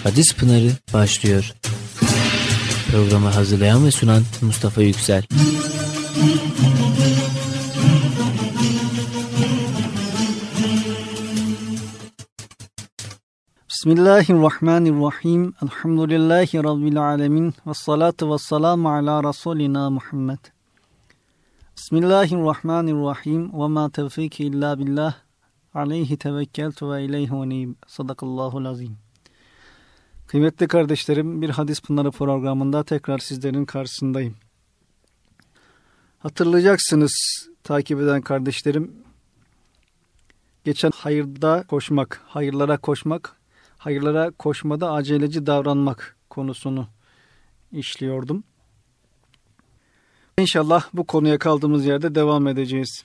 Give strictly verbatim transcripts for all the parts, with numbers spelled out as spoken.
Hadis Pınarı başlıyor. Programı hazırlayan ve sunan Mustafa Yüksel. Bismillahirrahmanirrahim. Elhamdülillahi Rabbil alemin. Vessalatu vesselamu ala Resulina Muhammed. Bismillahirrahmanirrahim. Ve ma tevfiki illa billah. Aleyhi tevekkeltu ve ileyhi unib. Sadakallahul azim. Kıymetli kardeşlerim, bir Hadis Pınarı programında tekrar sizlerin karşısındayım. Hatırlayacaksınız takip eden kardeşlerim, geçen hayırda koşmak, hayırlara koşmak, hayırlara koşmada aceleci davranmak konusunu işliyordum. İnşallah bu konuya kaldığımız yerde devam edeceğiz.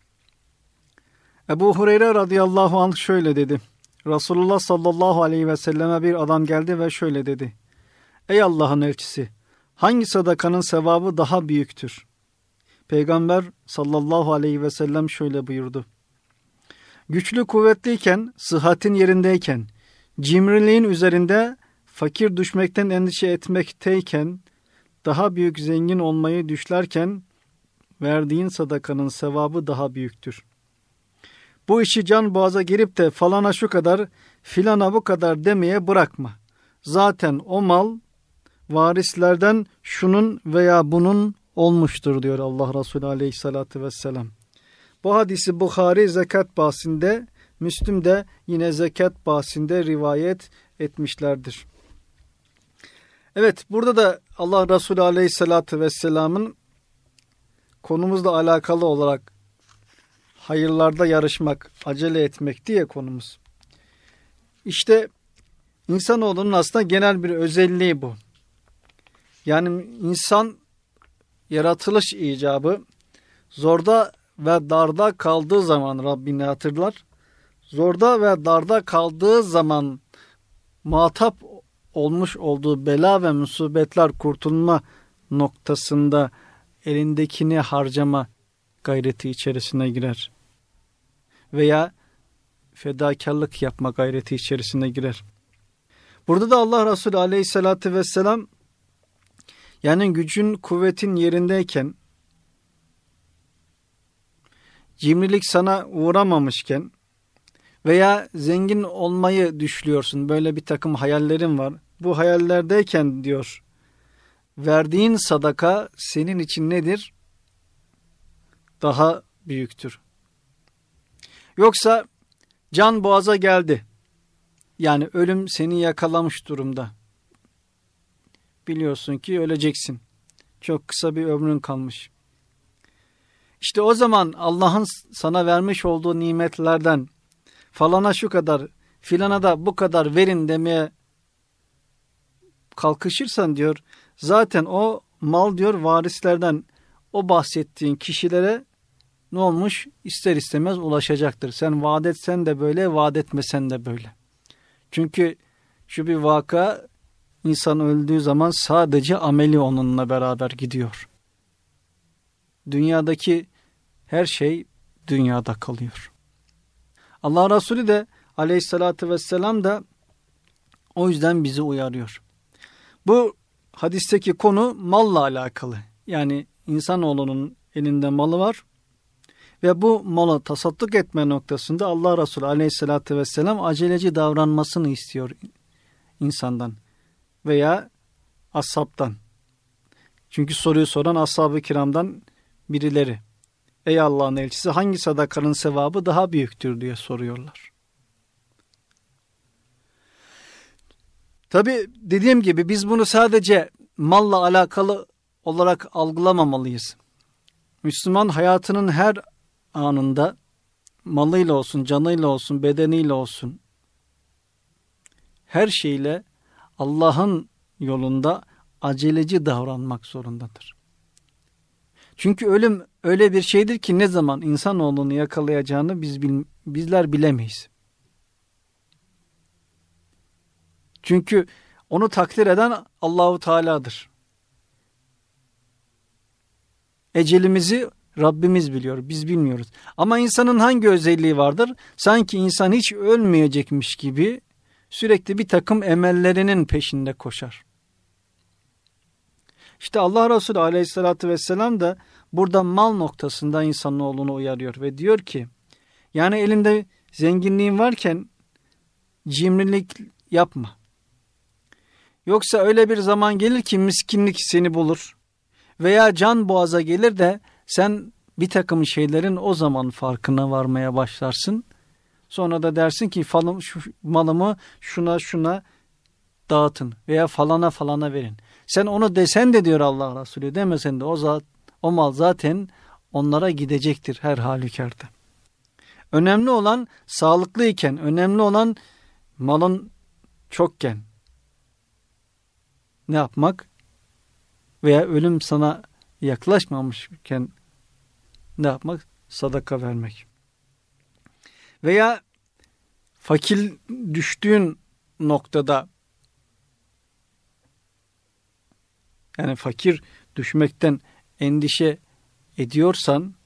Ebu Hureyre radıyallahu anh şöyle dedi. Resulullah sallallahu aleyhi ve selleme bir adam geldi ve şöyle dedi. Ey Allah'ın elçisi, hangi sadakanın sevabı daha büyüktür? Peygamber sallallahu aleyhi ve sellem şöyle buyurdu. Güçlü kuvvetliyken, sıhhatin yerindeyken, cimriliğin üzerinde, fakir düşmekten endişe etmekteyken, daha büyük zengin olmayı düşlerken, verdiğin sadakanın sevabı daha büyüktür. Bu işi can boğaza girip de falana şu kadar, filana bu kadar demeye bırakma. Zaten o mal varislerden şunun veya bunun olmuştur diyor Allah Resulü aleyhissalatü vesselam. Bu hadisi Bukhari zekat bahsinde, Müslim de yine zekat bahsinde rivayet etmişlerdir. Evet, burada da Allah Resulü aleyhissalatü vesselamın konumuzla alakalı olarak hayırlarda yarışmak, acele etmek diye konumuz. İşte insanoğlunun aslında genel bir özelliği bu. Yani insan yaratılış icabı zorda ve darda kaldığı zaman Rabbini hatırlar. Zorda ve darda kaldığı zaman muhatap olmuş olduğu bela ve musibetler kurtulma noktasında elindekini harcama gayreti içerisine girer. Veya fedakarlık yapma gayreti içerisine girer. Burada da Allah Resulü aleyhissalatü vesselam yani gücün kuvvetin yerindeyken, cimrilik sana uğramamışken veya zengin olmayı düşlüyorsun, böyle bir takım hayallerin var. Bu hayallerdeyken diyor, verdiğin sadaka senin için nedir? Daha büyüktür. Yoksa can boğaza geldi. Yani ölüm seni yakalamış durumda. Biliyorsun ki öleceksin. Çok kısa bir ömrün kalmış. İşte o zaman Allah'ın sana vermiş olduğu nimetlerden falana şu kadar, filana da bu kadar verin demeye kalkışırsan diyor, zaten o mal diyor varislerden o bahsettiğin kişilere ne olmuş? İster istemez ulaşacaktır. Sen vaat etsen de böyle, vaat etmesen de böyle. Çünkü şu bir vaka, insan öldüğü zaman sadece ameli onunla beraber gidiyor. Dünyadaki her şey dünyada kalıyor. Allah Resulü de aleyhissalatü vesselam da o yüzden bizi uyarıyor. Bu hadisteki konu malla alakalı. Yani insanoğlunun elinde malı var. Ve bu malı tasadduk etme noktasında Allah Resulü aleyhissalatü vesselam aceleci davranmasını istiyor insandan veya ashabtan. Çünkü soruyu soran ashab-ı kiramdan birileri. Ey Allah'ın elçisi, hangi sadakanın sevabı daha büyüktür diye soruyorlar. Tabi dediğim gibi biz bunu sadece malla alakalı olarak algılamamalıyız. Müslüman hayatının her anında malıyla olsun, canıyla olsun, bedeniyle olsun, her şeyle Allah'ın yolunda aceleci davranmak zorundadır. Çünkü ölüm öyle bir şeydir ki ne zaman insanoğlunu yakalayacağını biz bil, bizler bilemeyiz. Çünkü onu takdir eden Allahu Teala'dır. Ecelimizi Rabbimiz biliyor, biz bilmiyoruz. Ama insanın hangi özelliği vardır? Sanki insan hiç ölmeyecekmiş gibi sürekli bir takım emellerinin peşinde koşar. İşte Allah Resulü Aleyhisselatü Vesselam da burada mal noktasında insanoğlunu uyarıyor ve diyor ki, yani elinde zenginliğin varken cimrilik yapma. Yoksa öyle bir zaman gelir ki miskinlik seni bulur veya can boğaza gelir de sen bir takım şeylerin o zaman farkına varmaya başlarsın. Sonra da dersin ki falan, şu malımı şuna şuna dağıtın veya falana falana verin. Sen onu desen de diyor Allah Resulü, demesen de o, zat, o mal zaten onlara gidecektir her halükarda. Önemli olan sağlıklıyken, önemli olan malın çokken ne yapmak? Veya ölüm sana yaklaşmamışken ne yapmak? Sadaka vermek. Veya fakir düştüğün noktada, yani fakir düşmekten endişe ediyorsan,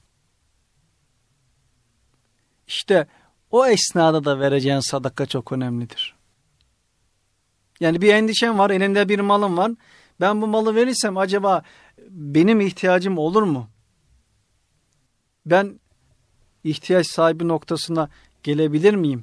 işte o esnada da vereceğin sadaka çok önemlidir. Yani bir endişen var, elinde bir malın var. Ben bu malı verirsem acaba benim ihtiyacım olur mu? Ben ihtiyaç sahibi noktasına gelebilir miyim?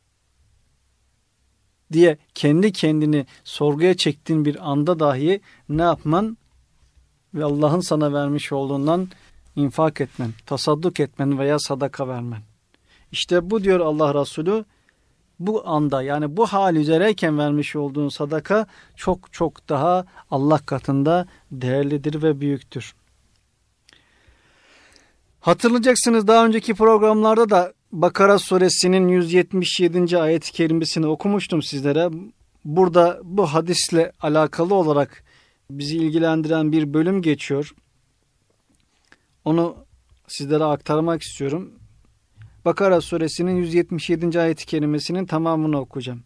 Diye kendi kendini sorguya çektiğin bir anda dahi ne yapman? Ve Allah'ın sana vermiş olduğundan infak etmen, tasadduk etmen veya sadaka vermen. İşte bu diyor Allah Resulü, bu anda, yani bu hal üzereyken vermiş olduğun sadaka çok çok daha Allah katında değerlidir ve büyüktür. Hatırlayacaksınız, daha önceki programlarda da Bakara suresinin yüz yetmiş yedinci ayet-i kerimesini okumuştum sizlere. Burada bu hadisle alakalı olarak bizi ilgilendiren bir bölüm geçiyor. Onu sizlere aktarmak istiyorum. Bakara suresinin yüz yetmiş yedinci ayet-i kerimesinin tamamını okuyacağım.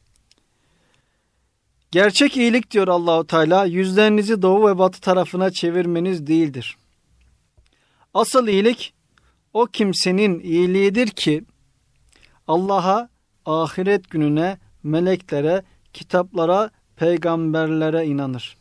Gerçek iyilik diyor Allahu Teala, yüzlerinizi doğu ve batı tarafına çevirmeniz değildir. Asıl iyilik o kimsenin iyiliğidir ki Allah'a, ahiret gününe, meleklere, kitaplara, peygamberlere inanır.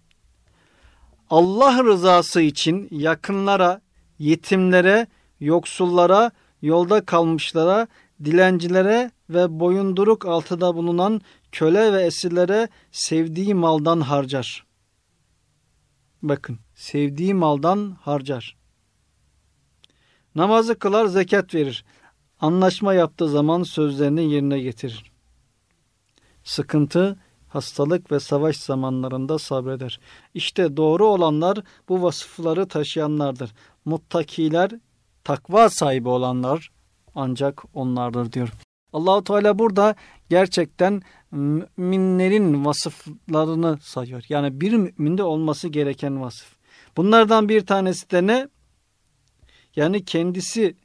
Allah rızası için yakınlara, yetimlere, yoksullara, yolda kalmışlara, dilencilere ve boyunduruk altında bulunan köle ve esirlere sevdiği maldan harcar. Bakın, sevdiği maldan harcar. Namazı kılar, zekat verir. Anlaşma yaptığı zaman sözlerini yerine getirir. Sıkıntı, hastalık ve savaş zamanlarında sabreder. İşte doğru olanlar bu vasıfları taşıyanlardır. Muttakiler, takva sahibi olanlar ancak onlardır diyor. Allah-u Teala burada gerçekten müminlerin vasıflarını sayıyor. Yani bir müminde olması gereken vasıf. Bunlardan bir tanesi de ne? Yani kendisi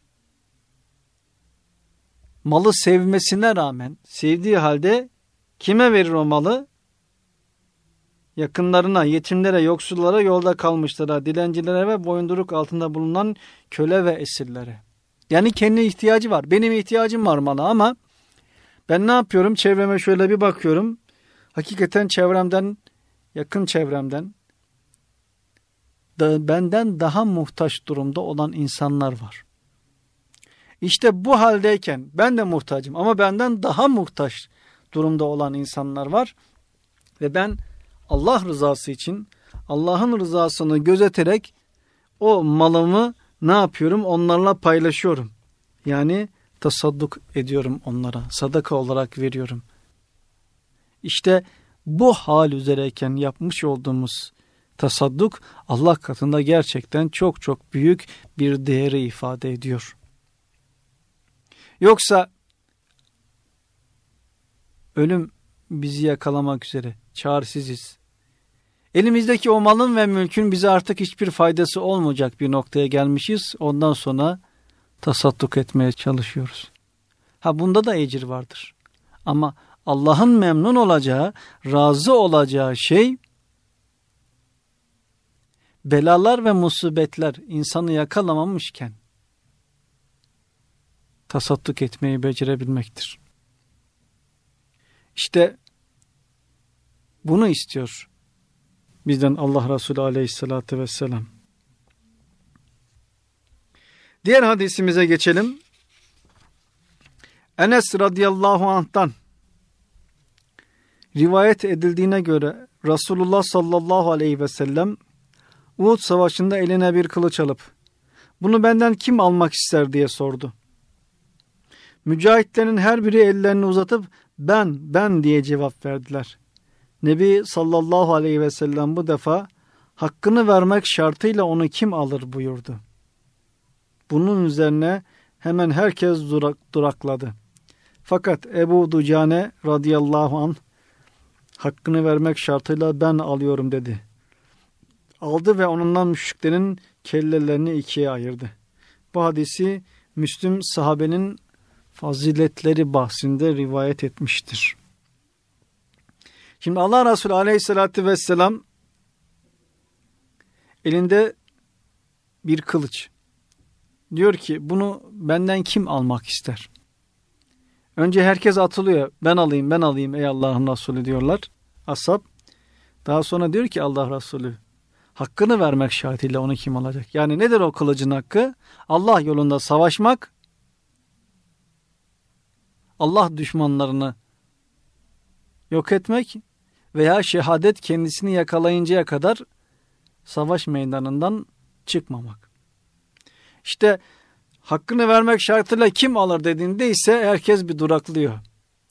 malı sevmesine rağmen, sevdiği halde kime verir o malı? Yakınlarına, yetimlere, yoksullara, yolda kalmışlara, dilencilere ve boyunduruk altında bulunan köle ve esirlere. Yani kendi ihtiyacı var. Benim ihtiyacım var mala ama ben ne yapıyorum? Çevreme şöyle bir bakıyorum. Hakikaten çevremden, yakın çevremden da benden daha muhtaç durumda olan insanlar var. İşte bu haldeyken ben de muhtacım ama benden daha muhtaç durumda olan insanlar var. Ve ben Allah rızası için, Allah'ın rızasını gözeterek o malımı ne yapıyorum? Onlarla paylaşıyorum. Yani tasadduk ediyorum onlara. Sadaka olarak veriyorum. İşte bu hal üzereyken yapmış olduğumuz tasadduk Allah katında gerçekten çok çok büyük bir değeri ifade ediyor. Yoksa ölüm bizi yakalamak üzere, çaresiziz. Elimizdeki o malın ve mülkün bize artık hiçbir faydası olmayacak bir noktaya gelmişiz. Ondan sonra tasadduk etmeye çalışıyoruz. Ha, bunda da ecir vardır. Ama Allah'ın memnun olacağı, razı olacağı şey, belalar ve musibetler insanı yakalamamışken tasadduk etmeyi becerebilmektir. İşte bunu istiyor bizden Allah Resulü aleyhissalatü vesselam. Diğer hadisimize geçelim. Enes radıyallahu anh'tan rivayet edildiğine göre Resulullah sallallahu aleyhi ve sellem Uhud savaşında eline bir kılıç alıp bunu benden kim almak ister diye sordu. Mücahitlerin her biri ellerini uzatıp ben ben diye cevap verdiler. Nebi sallallahu aleyhi ve sellem bu defa hakkını vermek şartıyla onu kim alır buyurdu. Bunun üzerine hemen herkes durak, durakladı. Fakat Ebu Ducane radıyallahu anh hakkını vermek şartıyla ben alıyorum dedi. Aldı ve onundan müşriklerin kellelerini ikiye ayırdı. Bu hadisi Müslüm sahabenin faziletleri bahsinde rivayet etmiştir. Şimdi Allah Resulü aleyhissalatü vesselam elinde bir kılıç. Diyor ki bunu benden kim almak ister? Önce herkes atılıyor. Ben alayım, ben alayım ey Allah'ın Resulü diyorlar. Ashab. Daha sonra diyor ki Allah Resulü hakkını vermek şartıyla onu kim alacak? Yani nedir o kılıcın hakkı? Allah yolunda savaşmak, Allah düşmanlarını yok etmek veya şehadet kendisini yakalayıncaya kadar savaş meydanından çıkmamak. İşte hakkını vermek şartıyla kim alır dediğinde ise herkes bir duraklıyor.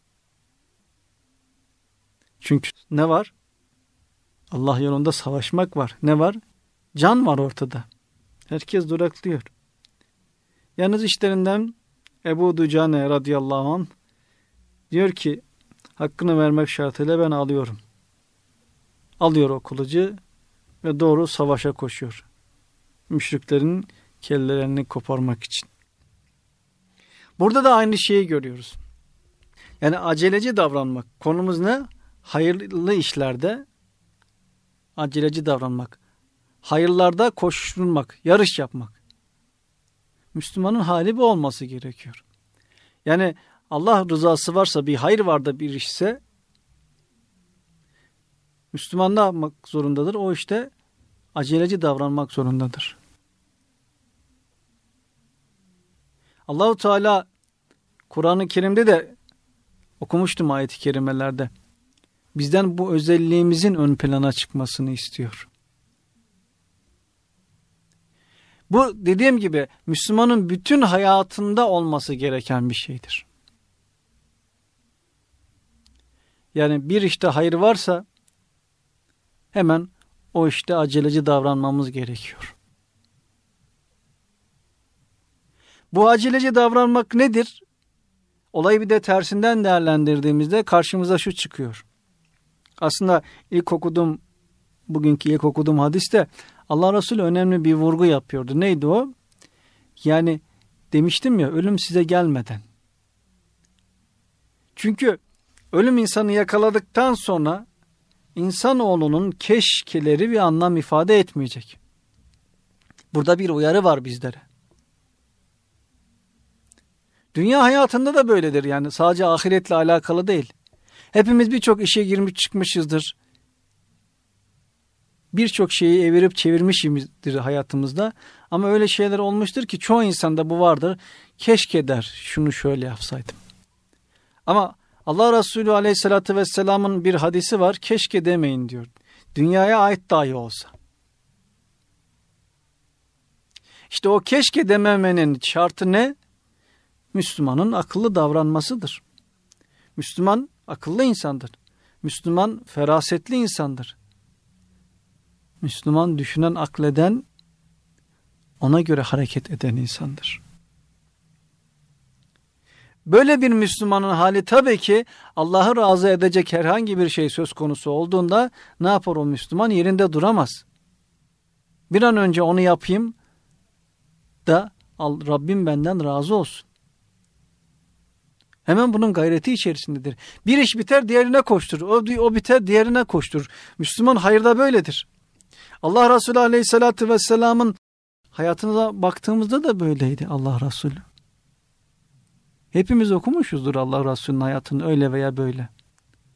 Çünkü ne var? Allah yolunda savaşmak var. Ne var? Can var ortada. Herkes duraklıyor. Yalnız işlerinden Ebu Ducane radıyallahu anh diyor ki hakkını vermek şartıyla ben alıyorum. Alıyor o kılıcı ve doğru savaşa koşuyor. Müşriklerin kellelerini koparmak için. Burada da aynı şeyi görüyoruz. Yani aceleci davranmak. Konumuz ne? Hayırlı işlerde aceleci davranmak. Hayırlarda koşturmak, yarış yapmak. Müslümanın hali bu olması gerekiyor. Yani Allah rızası varsa, bir hayır var da bir işse Müslüman ne yapmak zorundadır? O işte aceleci davranmak zorundadır. Allah-u Teala Kur'an-ı Kerim'de de okumuştum ayet-i kerimelerde. Bizden bu özelliğimizin ön plana çıkmasını istiyor. Bu dediğim gibi Müslümanın bütün hayatında olması gereken bir şeydir. Yani bir işte hayır varsa hemen o işte aceleci davranmamız gerekiyor. Bu aceleci davranmak nedir? Olayı bir de tersinden değerlendirdiğimizde karşımıza şu çıkıyor. Aslında ilk okuduğum, bugünkü ilk okuduğum hadiste Allah Resulü önemli bir vurgu yapıyordu. Neydi o? Yani demiştim ya, ölüm size gelmeden. Çünkü ölüm insanı yakaladıktan sonra insanoğlunun keşkeleri bir anlam ifade etmeyecek. Burada bir uyarı var bizlere. Dünya hayatında da böyledir, yani sadece ahiretle alakalı değil. Hepimiz birçok işe girmiş çıkmışızdır. Birçok şeyi evirip çevirmişizdir hayatımızda. Ama öyle şeyler olmuştur ki çoğu insanda bu vardır. Keşke der, şunu şöyle yapsaydım. Ama Allah Resulü aleyhissalatü vesselamın bir hadisi var. Keşke demeyin diyor. Dünyaya ait dahi olsa. İşte o keşke dememenin şartı ne? Müslümanın akıllı davranmasıdır. Müslüman akıllı insandır. Müslüman ferasetli insandır. Müslüman düşünen, akleden, ona göre hareket eden insandır. Böyle bir Müslümanın hali tabii ki Allah'ı razı edecek herhangi bir şey söz konusu olduğunda ne yapar o Müslüman? Yerinde duramaz. Bir an önce onu yapayım da Rabbim benden razı olsun. Hemen bunun gayreti içerisindedir. Bir iş biter diğerine koştur. O, o biter diğerine koştur. Müslüman hayırda böyledir. Allah Resulü aleyhissalatü vesselamın hayatına baktığımızda da böyleydi Allah Resulü. Hepimiz okumuşuzdur Allah Resulü'nün hayatını öyle veya böyle.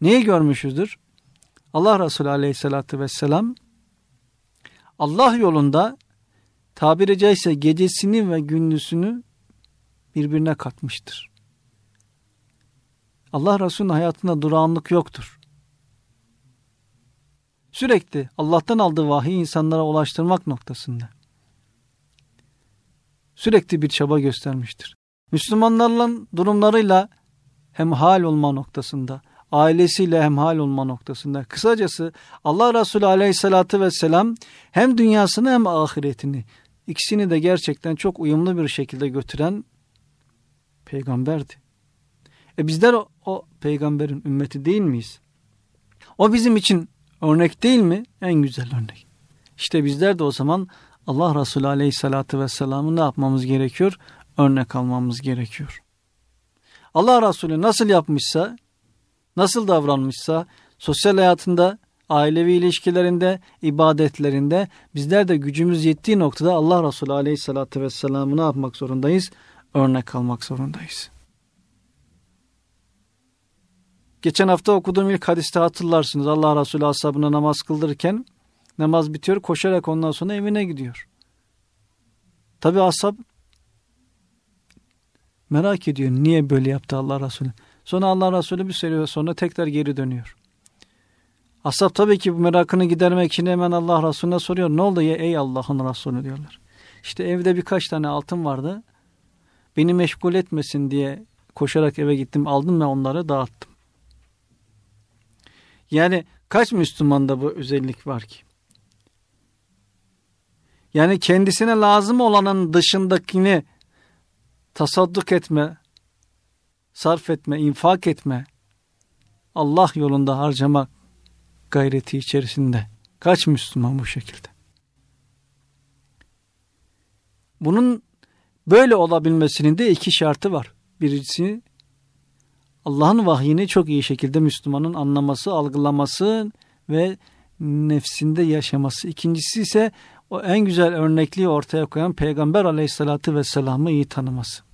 Neyi görmüşüzdür? Allah Resulü Aleyhisselatü Vesselam Allah yolunda tabiri caizse gecesini ve gündüzünü birbirine katmıştır. Allah Resulü'nün hayatında durağanlık yoktur. Sürekli Allah'tan aldığı vahiy insanlara ulaştırmak noktasında sürekli bir çaba göstermiştir. Müslümanların durumlarıyla hemhal olma noktasında, ailesiyle hemhal olma noktasında. Kısacası Allah Resulü Aleyhisselatü Vesselam hem dünyasını hem ahiretini, ikisini de gerçekten çok uyumlu bir şekilde götüren peygamberdi. E bizler o, o peygamberin ümmeti değil miyiz? O bizim için örnek değil mi? En güzel örnek. İşte bizler de o zaman Allah Resulü Aleyhisselatü Vesselam'ı ne yapmamız gerekiyor? Örnek almamız gerekiyor. Allah Resulü nasıl yapmışsa, nasıl davranmışsa, sosyal hayatında, ailevi ilişkilerinde, ibadetlerinde bizler de gücümüz yettiği noktada Allah Resulü Aleyhisselatü Vesselam'ı ne yapmak zorundayız? Örnek almak zorundayız. Geçen hafta okuduğum ilk hadiste hatırlarsınız. Allah Resulü ashabına namaz kıldırırken namaz bitiyor, koşarak ondan sonra evine gidiyor. Tabi ashab merak ediyor. Niye böyle yaptı Allah Resulü? Sonra Allah Resulü bir süre sonra tekrar geri dönüyor. Ashab tabii ki bu merakını gidermek için hemen Allah Resulüne soruyor. Ne oldu ya ey Allah'ın Resulü diyorlar. İşte evde birkaç tane altın vardı. Beni meşgul etmesin diye koşarak eve gittim. Aldım ve onları dağıttım. Yani kaç Müslümanda bu özellik var ki? Yani kendisine lazım olanın dışındakini tasadduk etme, sarf etme, infak etme, Allah yolunda harcama gayreti içerisinde. Kaç Müslüman bu şekilde? Bunun böyle olabilmesinin de iki şartı var. Birincisi Allah'ın vahyini çok iyi şekilde Müslümanın anlaması, algılaması ve nefsinde yaşaması. İkincisi ise o en güzel örnekliği ortaya koyan Peygamber Aleyhisselatü Vesselam'ı iyi tanıması.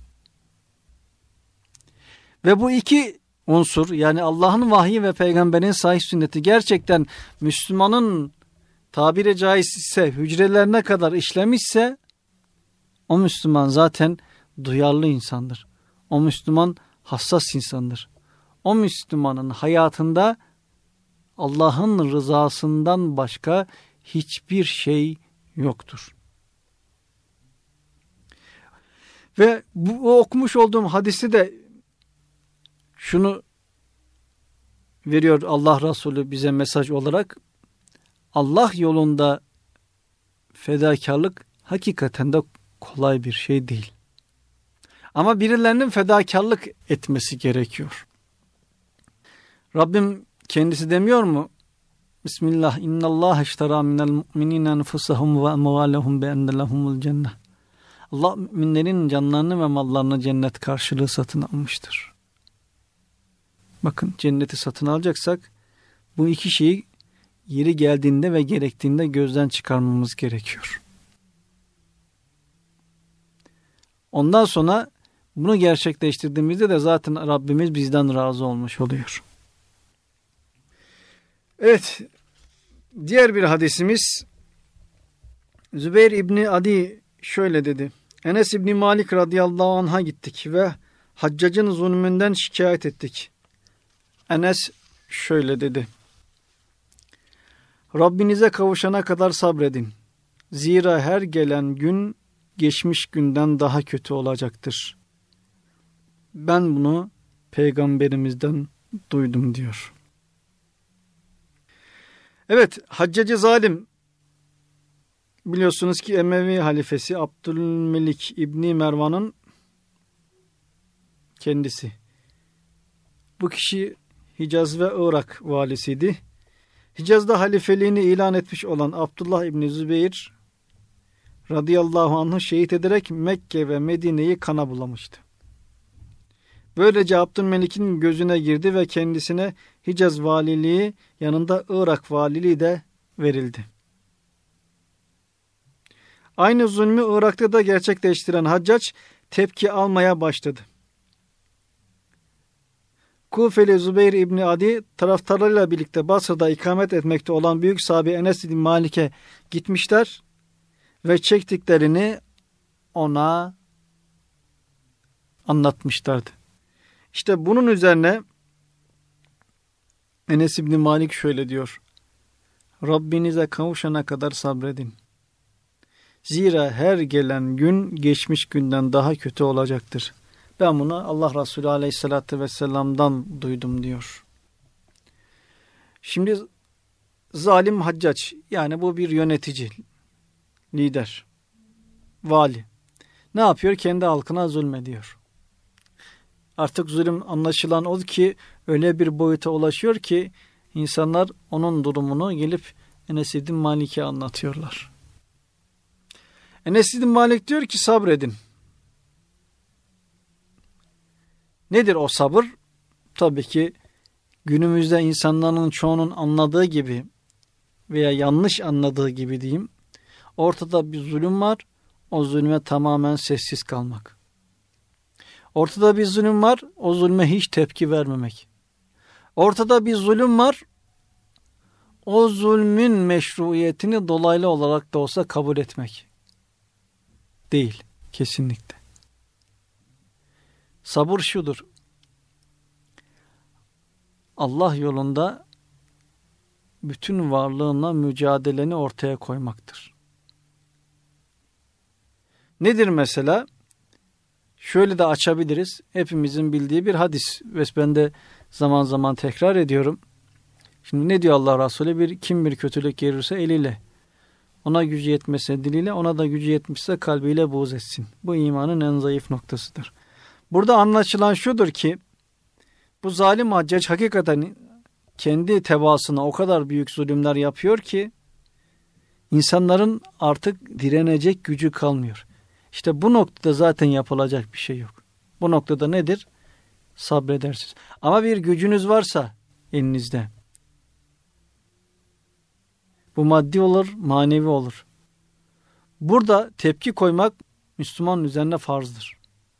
Ve bu iki unsur, yani Allah'ın vahyi ve Peygamberin sahih sünneti gerçekten Müslümanın tabiri caizse hücrelerine kadar işlemişse o Müslüman zaten duyarlı insandır. O Müslüman hassas insandır. O Müslümanın hayatında Allah'ın rızasından başka hiçbir şey yoktur. Ve bu okumuş olduğum hadisi de şunu veriyor Allah Resulü bize mesaj olarak. Allah yolunda fedakarlık hakikaten de kolay bir şey değil. Ama birilerinin fedakarlık etmesi gerekiyor. Rabbim kendisi demiyor mu? Bismillah, innallâhe işterâ minel mu'minîne enfusahum ve emvâlehum bi enne lehumul cennet. Allah müminlerin canlarını ve mallarını cennet karşılığı satın almıştır. Bakın, cenneti satın alacaksak bu iki şeyi yeri geldiğinde ve gerektiğinde gözden çıkarmamız gerekiyor. Ondan sonra bunu gerçekleştirdiğimizde de zaten Rabbimiz bizden razı olmuş oluyor. Evet, diğer bir hadisimiz Zübeyir İbni Adi şöyle dedi. Enes İbni Malik radıyallahu anh'a gittik ve Haccac'ın zulmünden şikayet ettik. Enes şöyle dedi. Rabbinize kavuşana kadar sabredin. Zira her gelen gün geçmiş günden daha kötü olacaktır. Ben bunu peygamberimizden duydum diyor. Evet, Haccacı zalim, biliyorsunuz ki Emevi halifesi Abdülmelik İbni Mervan'ın kendisi. Bu kişi Hicaz ve Irak valisiydi. Hicaz'da halifeliğini ilan etmiş olan Abdullah İbni Zübeyir radıyallahu anh'ı şehit ederek Mekke ve Medine'yi kana bulamıştı. Böylece Abdülmelik'in gözüne girdi ve kendisine Hicaz valiliği yanında Irak valiliği de verildi. Aynı zulmü Irak'ta da gerçekleştiren Haccac tepki almaya başladı. Kufeli Zübeyir İbni Adi taraftarlarıyla birlikte Basra'da ikamet etmekte olan büyük sahabe Enes bin Malik'e gitmişler ve çektiklerini ona anlatmışlardı. İşte bunun üzerine Enes İbni Malik şöyle diyor: Rabbinize kavuşana kadar sabredin. Zira her gelen gün geçmiş günden daha kötü olacaktır. Ben bunu Allah Resulü Aleyhisselatü Vesselam'dan duydum diyor. Şimdi zalim Haccac, yani bu bir yönetici, lider, vali. Ne yapıyor? Kendi halkına zulmediyor. Artık zulüm anlaşılan o ki öyle bir boyuta ulaşıyor ki insanlar onun durumunu gelip Enes bin Malik'e anlatıyorlar. Enes bin Malik diyor ki sabredin. Nedir o sabır? Tabii ki günümüzde insanların çoğunun anladığı gibi veya yanlış anladığı gibi diyeyim. Ortada bir zulüm var. O zulme tamamen sessiz kalmak. Ortada bir zulüm var. O zulme hiç tepki vermemek. Ortada bir zulüm var. O zulmün meşruiyetini dolaylı olarak da olsa kabul etmek. Değil. Kesinlikle. Sabır şudur: Allah yolunda bütün varlığınla mücadeleni ortaya koymaktır. Nedir mesela? Şöyle de açabiliriz. Hepimizin bildiği bir hadis ve ben de zaman zaman tekrar ediyorum. Şimdi ne diyor Allah Resulü? Bir, kim bir kötülük gelirse eliyle, ona gücü yetmese diliyle, ona da gücü yetmişse kalbiyle buğz etsin. Bu imanın en zayıf noktasıdır. Burada anlaşılan şudur ki bu zalim Haccac hakikaten kendi tebaasına o kadar büyük zulümler yapıyor ki insanların artık direnecek gücü kalmıyor. İşte bu noktada zaten yapılacak bir şey yok. Bu noktada nedir? Sabredersiniz. Ama bir gücünüz varsa elinizde, bu maddi olur, manevi olur. Burada tepki koymak Müslümanın üzerine farzdır.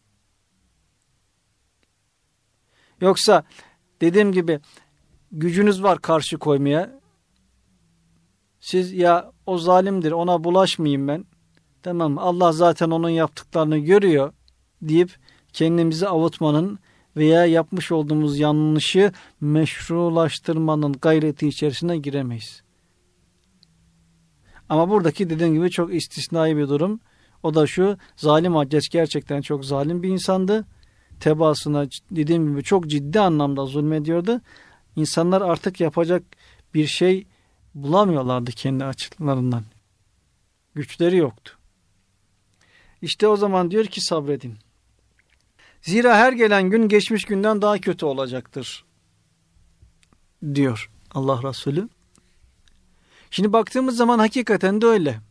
Yoksa dediğim gibi gücünüz var karşı koymaya. Siz ya o zalimdir, ona bulaşmayayım ben. Tamam, Allah zaten onun yaptıklarını görüyor deyip kendimizi avutmanın veya yapmış olduğumuz yanlışı meşrulaştırmanın gayreti içerisine giremeyiz. Ama buradaki dediğim gibi çok istisnai bir durum. O da şu: zalim Haccac gerçekten çok zalim bir insandı. Tebaasına dediğim gibi çok ciddi anlamda zulmediyordu. İnsanlar artık yapacak bir şey bulamıyorlardı kendi açılarından. Güçleri yoktu. İşte o zaman diyor ki sabredin. Zira her gelen gün geçmiş günden daha kötü olacaktır diyor Allah Resulü. Şimdi baktığımız zaman hakikaten de öyle.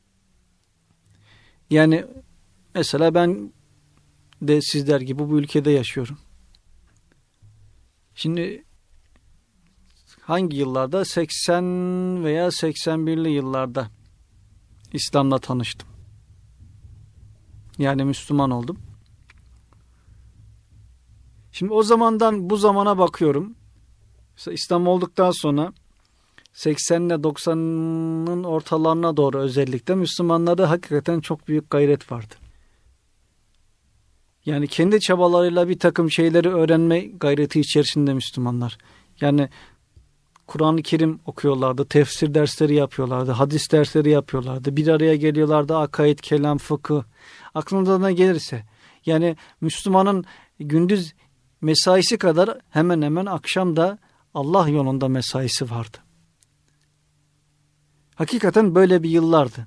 Yani mesela ben de sizler gibi bu ülkede yaşıyorum. Şimdi hangi yıllarda? seksen veya seksen birli yıllarda İslam'la tanıştım. Yani Müslüman oldum. Şimdi o zamandan bu zamana bakıyorum. Mesela İslam olduktan sonra seksen ile doksanın ortalarına doğru özellikle Müslümanlarda hakikaten çok büyük gayret vardı. Yani kendi çabalarıyla bir takım şeyleri öğrenme gayreti içerisinde Müslümanlar. Yani Kur'an-ı Kerim okuyorlardı, tefsir dersleri yapıyorlardı, hadis dersleri yapıyorlardı. Bir araya geliyorlardı, akaid, kelam, fıkıh. Aklınıza ne gelirse. Yani Müslümanın gündüz mesaisi kadar hemen hemen akşam da Allah yolunda mesaisi vardı. Hakikaten böyle bir yıllardı.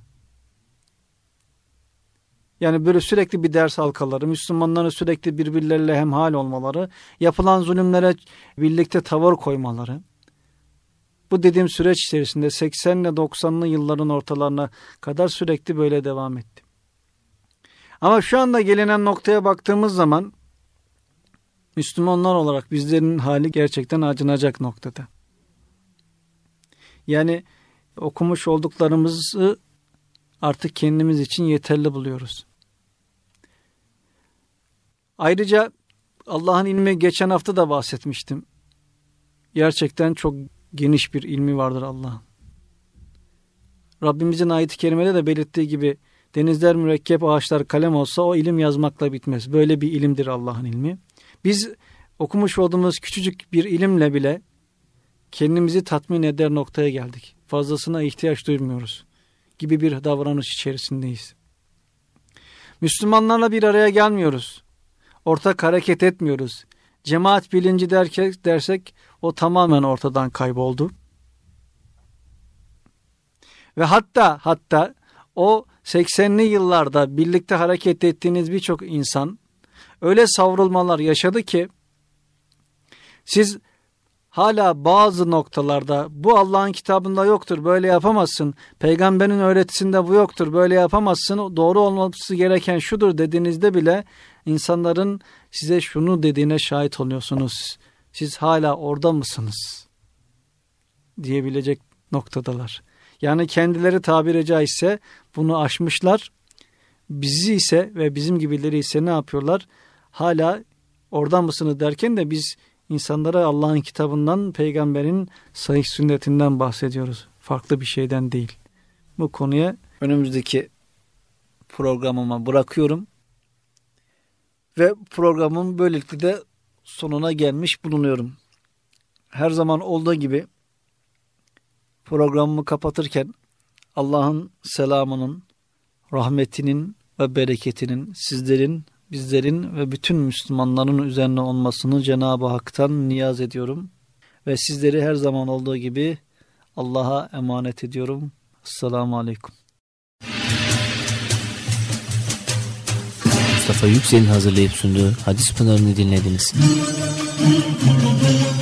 Yani böyle sürekli bir ders halkaları, Müslümanların sürekli birbirleriyle hemhal olmaları, yapılan zulümlere birlikte tavır koymaları. Bu dediğim süreç içerisinde seksen ile doksanlı yılların ortalarına kadar sürekli böyle devam etti. Ama şu anda gelinen noktaya baktığımız zaman Müslümanlar olarak bizlerin hali gerçekten acınacak noktada. Yani okumuş olduklarımızı artık kendimiz için yeterli buluyoruz. Ayrıca Allah'ın ilmi geçen hafta da bahsetmiştim. Gerçekten çok geniş bir ilmi vardır Allah'ın. Rabbimizin ayet-i kerimede de belirttiği gibi denizler mürekkep, ağaçlar kalem olsa o ilim yazmakla bitmez. Böyle bir ilimdir Allah'ın ilmi. Biz okumuş olduğumuz küçücük bir ilimle bile kendimizi tatmin eder noktaya geldik. Fazlasına ihtiyaç duymuyoruz gibi bir davranış içerisindeyiz. Müslümanlarla bir araya gelmiyoruz. Ortak hareket etmiyoruz. Cemaat bilinci dersek, dersek o tamamen ortadan kayboldu. Ve hatta hatta o seksenli yıllarda birlikte hareket ettiğiniz birçok insan öyle savrulmalar yaşadı ki siz hala bazı noktalarda bu Allah'ın kitabında yoktur, böyle yapamazsın, peygamberin öğretisinde bu yoktur, böyle yapamazsın, doğru olması gereken şudur dediğinizde bile insanların size şunu dediğine şahit oluyorsunuz. Siz hala orada mısınız? Diyebilecek noktadalar. Yani kendileri tabiri caizse bunu aşmışlar. Bizi ise ve bizim gibileri ise ne yapıyorlar? Hala orada mısınız derken de biz insanlara Allah'ın kitabından, peygamberin sahih sünnetinden bahsediyoruz. Farklı bir şeyden değil. Bu konuya önümüzdeki programıma bırakıyorum. Ve programın böylelikle de sonuna gelmiş bulunuyorum. Her zaman olduğu gibi programımı kapatırken Allah'ın selamının, rahmetinin ve bereketinin sizlerin, bizlerin ve bütün Müslümanların üzerine olmasını Cenab-ı Hak'tan niyaz ediyorum. Ve sizleri her zaman olduğu gibi Allah'a emanet ediyorum. Esselamu Aleyküm. Mustafa Yüksel'in hazırlayıp sunduğu Hadis Pınarı'nı dinlediniz.